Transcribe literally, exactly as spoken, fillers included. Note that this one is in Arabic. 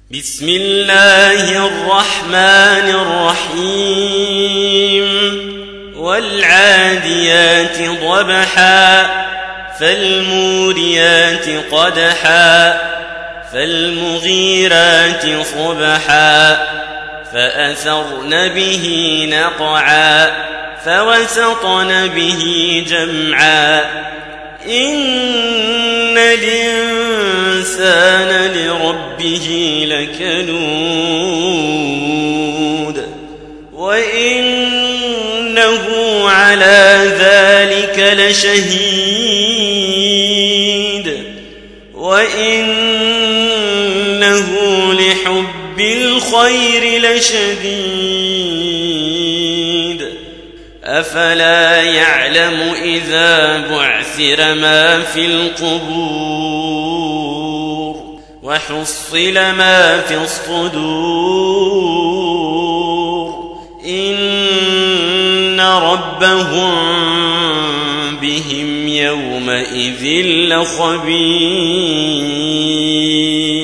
بسم الله الرحمن الرحيم والعاديات ضبحا فالموريات قدحا فالمغيرات صبحا فأثرن به نقعا فوسطن به جمعا إن الإنسان لربه لكنود وإنه على ذلك لشهيد وإنه لحب الخير لشديد أفلا يعلم إذا بعثر ما في القبور وحصل ما في الصدور إن ربهم بهم يومئذ لخبير.